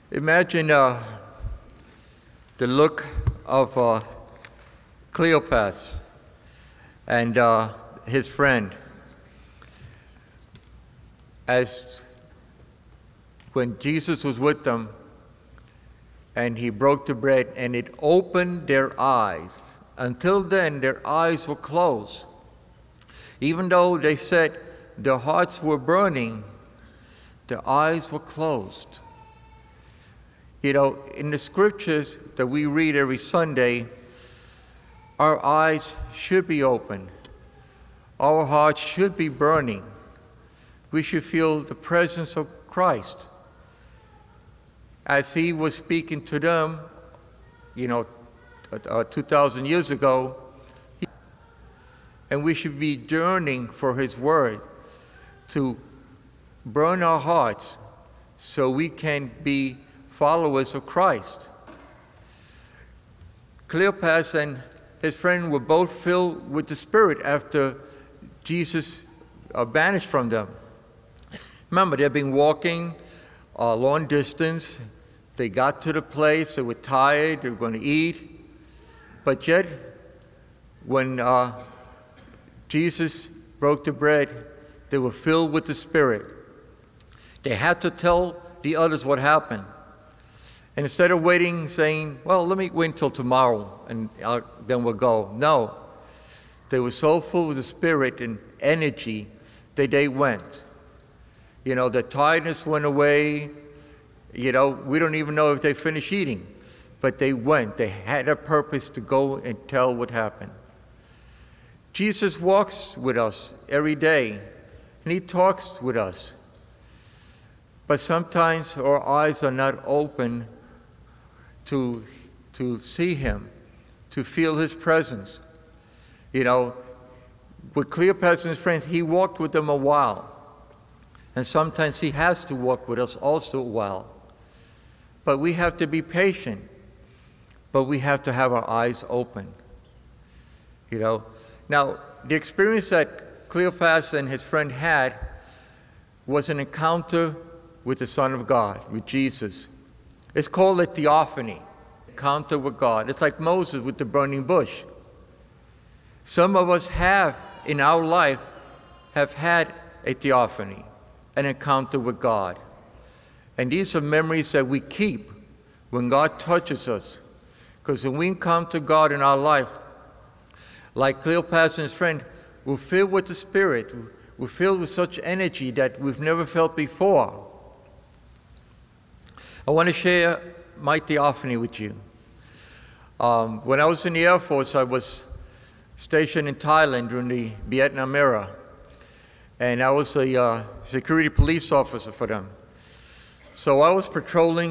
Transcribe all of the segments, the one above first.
Imagine the look of Cleopas and his friend as when Jesus was with them and he broke the bread and it opened their eyes. Until then, their eyes were closed. Even though they said their hearts were burning, their eyes were closed. You know, in the scriptures that we read every Sunday, our eyes should be open. Our hearts should be burning. We should feel the presence of Christ. As he was speaking to them, 2,000 years ago, and we should be yearning for his word to burn our hearts so we can be followers of Christ. Cleopas and his friend were both filled with the Spirit after Jesus vanished from them. Remember, they've been walking a long distance. They got to the place, they were tired, they were going to eat. But yet, when Jesus broke the bread, they were filled with the Spirit. They had to tell the others what happened. And instead of waiting, saying, well, let me wait until tomorrow and then we'll go. No. They were so full of the Spirit and energy that they went. The tiredness went away. We don't even know if they finished eating. But they went. They had a purpose to go and tell what happened. Jesus walks with us every day, and he talks with us. But sometimes our eyes are not open to see him, to feel his presence. With Cleopas and his friends, he walked with them a while. And sometimes he has to walk with us also a while. But we have to be patient. But we have to have our eyes open. Now, the experience that Cleopas and his friend had was an encounter with the Son of God, with Jesus. It's called a theophany, encounter with God. It's like Moses with the burning bush. Some of us in our life, have had a theophany, an encounter with God. And these are memories that we keep when God touches us. Because when we encounter God in our life, like Cleopas and his friend, we're filled with the Spirit. We're filled with such energy that we've never felt before. I want to share my theophany with you. When I was in the Air Force, I was stationed in Thailand during the Vietnam era. And I was a security police officer for them. So I was patrolling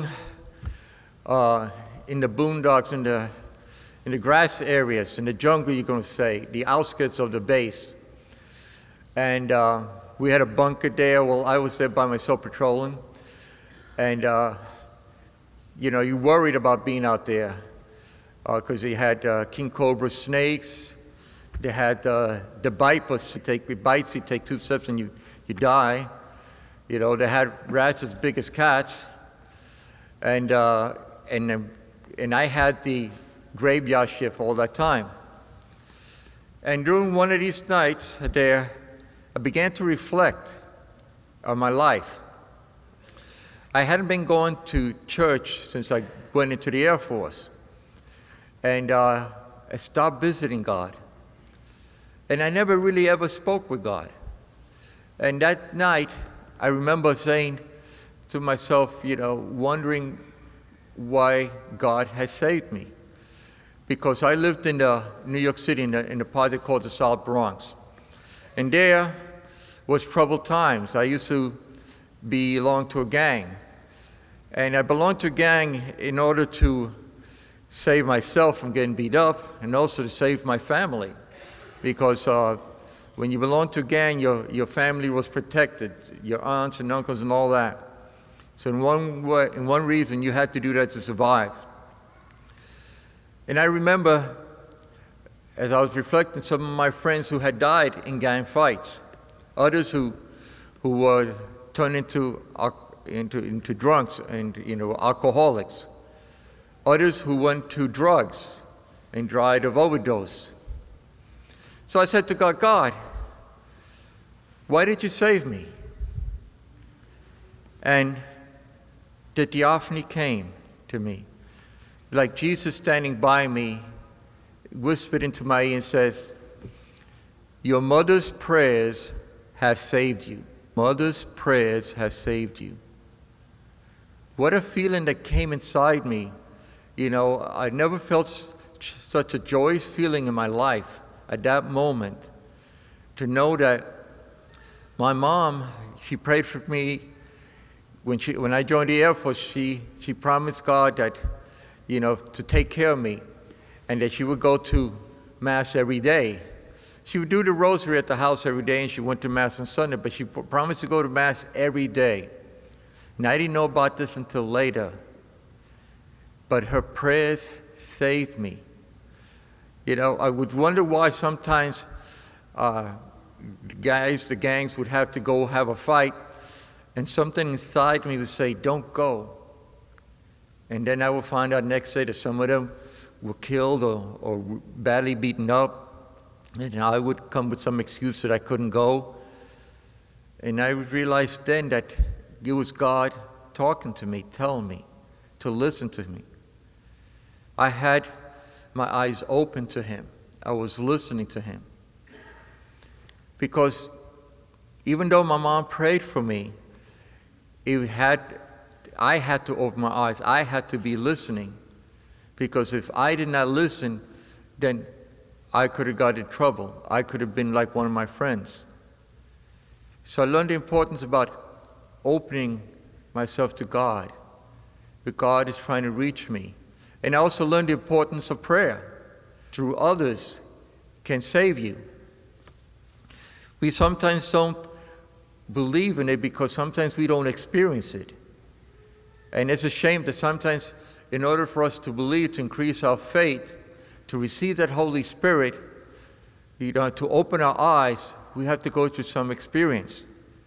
in the boondocks, in the grass areas, in the jungle, you're going to say, the outskirts of the base. And we had a bunker there. Well, I was there by myself patrolling. And, you worried about being out there because they had king cobra snakes. They had the vipers. With bites, you take 2 steps and you die. They had rats as big as cats. And I had the graveyard shift all that time. And during one of these nights there, I began to reflect on my life. I hadn't been going to church since I went into the Air Force. And I stopped visiting God. And I never really ever spoke with God. And that night, I remember saying to myself, wondering why God has saved me. Because I lived in New York City, in the part they call the South Bronx. And there was troubled times. I used to belong to a gang. And I belonged to a gang in order to save myself from getting beat up and also to save my family. Because when you belong to a gang, your family was protected, your aunts and uncles and all that. So in one reason, you had to do that to survive. And I remember, as I was reflecting, some of my friends who had died in gang fights, others who were turned into into drunks and alcoholics. Others who went to drugs and died of overdose. So I said to God, God, why did you save me? And the theophany came to me. Like Jesus standing by me, whispered into my ear and says, your mother's prayers have saved you. Mother's prayers have saved you. What a feeling that came inside me. I never felt such a joyous feeling in my life at that moment, to know that my mom, she prayed for me when I joined the Air Force. She promised God that, to take care of me, and that she would go to Mass every day. She would do the rosary at the house every day, and she went to Mass on Sunday, but she promised to go to Mass every day. And I didn't know about this until later, but her prayers saved me. I would wonder why sometimes the gangs would have to go have a fight, and something inside me would say, don't go. And then I would find out next day that some of them were killed or badly beaten up, and I would come with some excuse that I couldn't go. And I realized then that it was God talking to me, telling me to listen to me. I had my eyes open to Him. I was listening to Him. Because even though my mom prayed for me, I had to open my eyes. I had to be listening. Because if I did not listen, then I could have got in trouble. I could have been like one of my friends. So I learned the importance about opening myself to God. But God is trying to reach me. And I also learned the importance of prayer. Through others can save you. We sometimes don't believe in it because sometimes we don't experience it. And it's a shame that sometimes in order for us to believe, to increase our faith, to receive that Holy Spirit, to open our eyes, we have to go through some experience.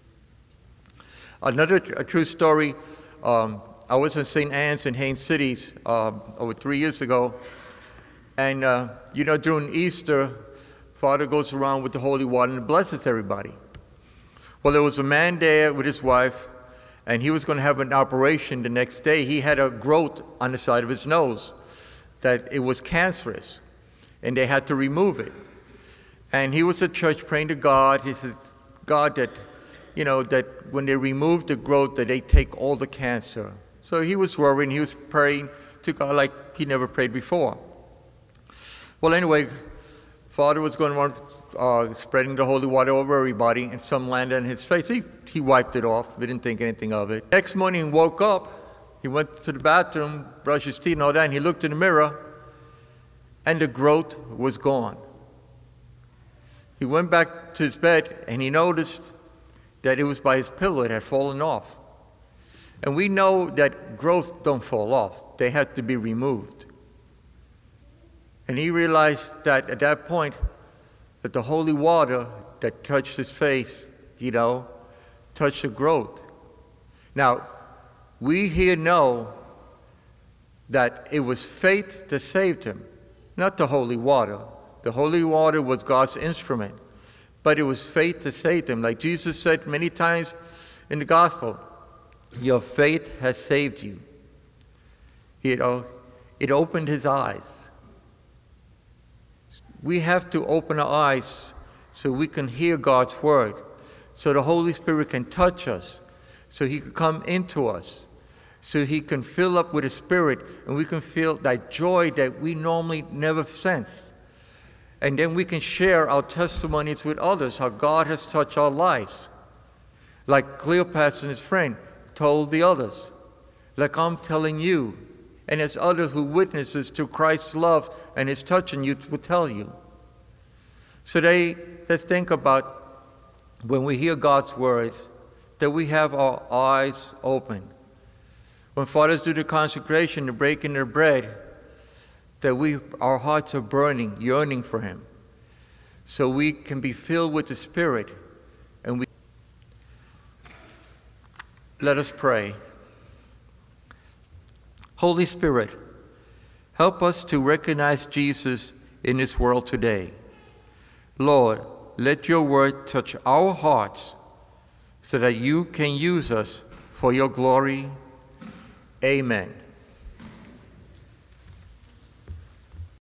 Another true story, I was in St. Anne's in Haines Cities over 3 years ago. And, during Easter, Father goes around with the holy water and blesses everybody. Well, there was a man there with his wife, and he was going to have an operation the next day. He had a growth on the side of his nose that it was cancerous, and they had to remove it. And he was at church praying to God. He said, God, that when they remove the growth, that they take all the cancer. So he was worrying. He was praying to God like he never prayed before. Well, anyway, Father was going around spreading the holy water over everybody, and some landed on his face. He wiped it off. We didn't think anything of it. Next morning, he woke up. He went to the bathroom, brushed his teeth and all that, and he looked in the mirror, and the growth was gone. He went back to his bed, and he noticed that it was by his pillow. It had fallen off. And we know that growths don't fall off. They have to be removed. And he realized that at that point, that the holy water that touched his face, touched the growth. Now, we here know that it was faith that saved him, not the holy water. The holy water was God's instrument, but it was faith that saved him. Like Jesus said many times in the gospel, your faith has saved you. It opened his eyes. We have to open our eyes so we can hear God's word, so the Holy Spirit can touch us, so he can come into us, so he can fill up with his Spirit, and we can feel that joy that we normally never sense. And then we can share our testimonies with others, how God has touched our lives. Like Cleopas and his friend told the others, like I'm telling you, and as others who witnesses to Christ's love and his touch in you will tell you. So let's think about when we hear God's words, that we have our eyes open. When fathers do the consecration, the breaking of bread, that our hearts are burning, yearning for him. So we can be filled with the Spirit. And Let us pray. Holy Spirit, help us to recognize Jesus in this world today. Lord, let your word touch our hearts so that you can use us for your glory. Amen.